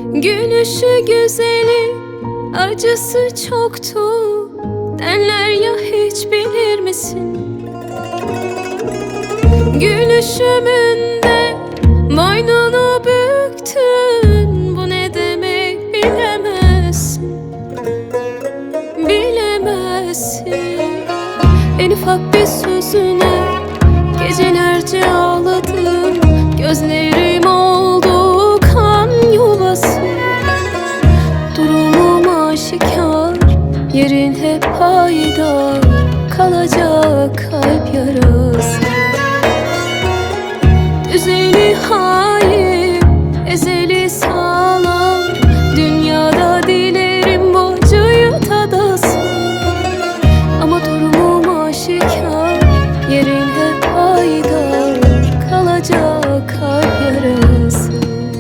Gülüşü güzeli, acısı çoktu derler ya, hiç bilir misin? Gülüşümün de boynunu büktün, bu ne demek bilemezsin. Bilemezsin. En ufak bir sözüne gecelerce ağladım, gözlerim oldu kan yuvası. Durumum aşikar, yerin hep payidar, kalacak kalp yarası. Düzeni hain, ezeli sağlam, dünyada dilerim bu acıyı tadasın. Ama durumum aşikar, yerin hep payidar, kalacak kalp yarası.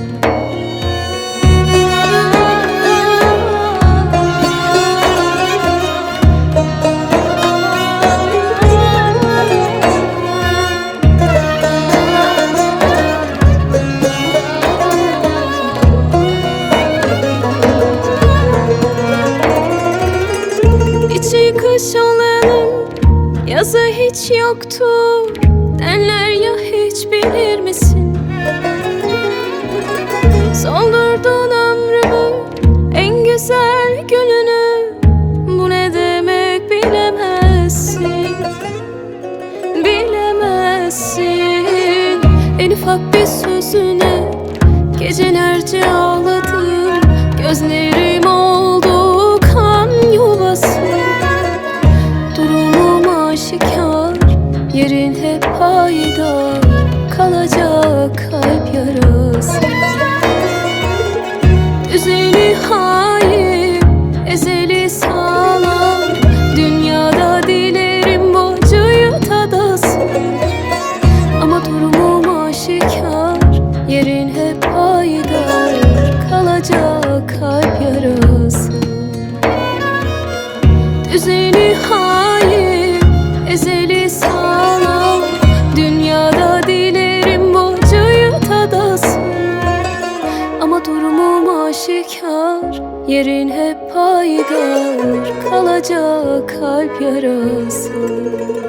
İçi kış olanın yazı hiç yoktu derler ya, hiç bilir misin? Soldurdun ömrümü, en güzel gününü, bu ne demek bilemezsin. Bilemezsin. En ufak bir sözüne gecelerce ağladım, gözlerim oldu kan yuvası. Durumum aşikar, yerin hep payidar, kalacak kalp yarası. Düzeni hain, ezeli sağlam, dünyada dilerim bu acıyı tadasın. Ama durumum aşikar, yerin hep payidar, kalacak kalp yarası. Düzeni hain, ezeli sağlam, dünyada dilerim bu acıyı tadasın. Ama durumum aşikar, yerin hep payidar, kalacak kalp yarası.